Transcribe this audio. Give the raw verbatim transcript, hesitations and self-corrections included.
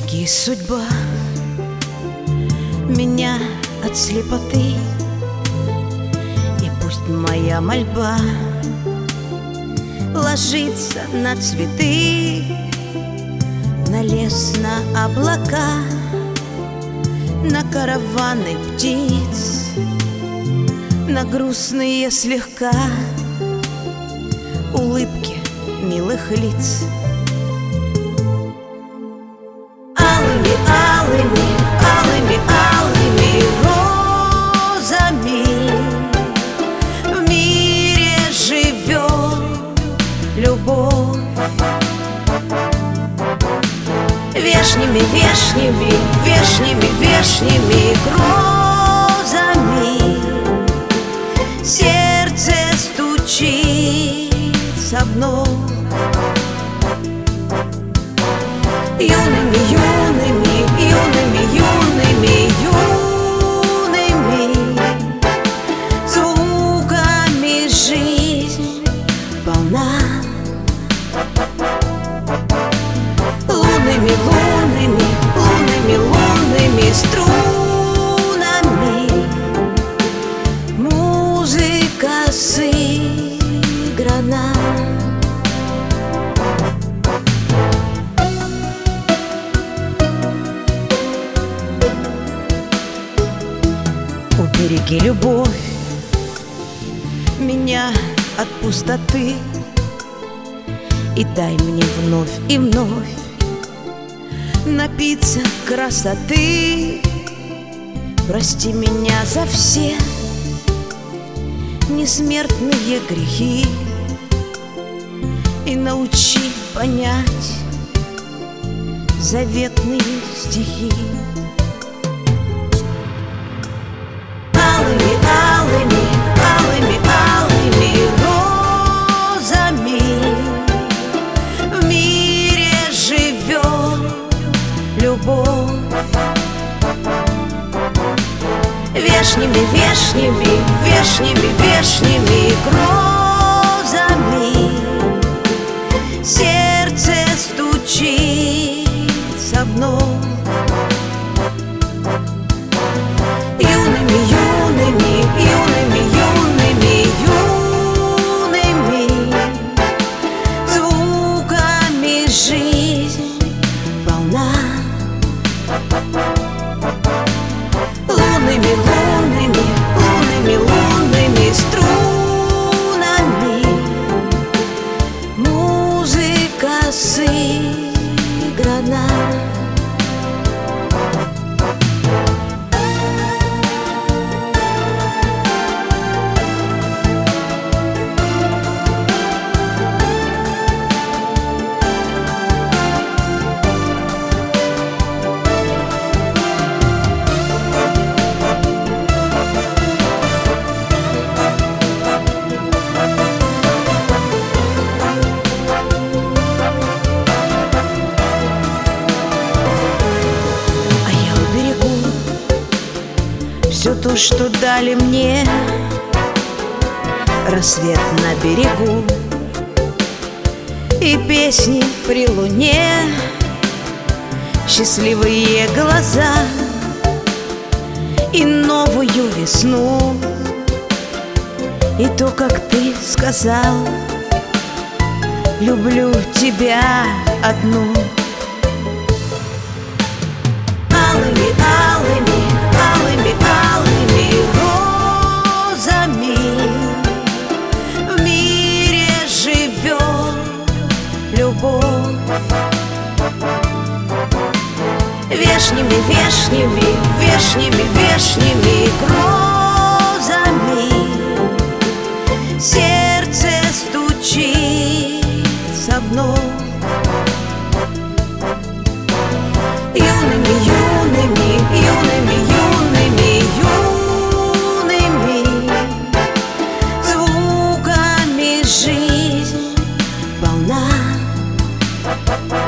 Береги, судьба, меня от слепоты, и пусть моя мольба ложится на цветы, на лес, на облака, на караваны птиц, на грустные слегка улыбки милых лиц. Алыми, алыми, алыми, алыми розами в мире живет любовь. Вешними, вешними, вешними, вешними грозами сердце стучится вновь. Юными, юными, юными, юными, юными звуками жизнь полна. Лунными, лунными, лунными, лунными струнами музыка сыграна. Убереги, любовь, меня от пустоты, и дай мне вновь и вновь напиться красоты. Прости меня за все несмертные грехи и научи понять заветные стихи. Алыми, алыми, алыми, алыми розами в мире живет любовь. Вешними, вешними, вешними, вешними грозами сердце стучится вновь. Юными, юными, юными, юными, юными звуками жизнь полна. Лунными, лунными, лунными, лунными струнами музыка сыграна. Все то, что дали мне, рассвет на берегу и песни при луне, счастливые глаза и новую весну, и то, как ты сказал: люблю тебя одну. Алыми, алыми, алыми, алыми розами в мире живет любовь. Вешними, вешними, вешними, вешними грозами сердце стучится вновь. Юными, юными, юными, юными, юными звуками жизнь полна.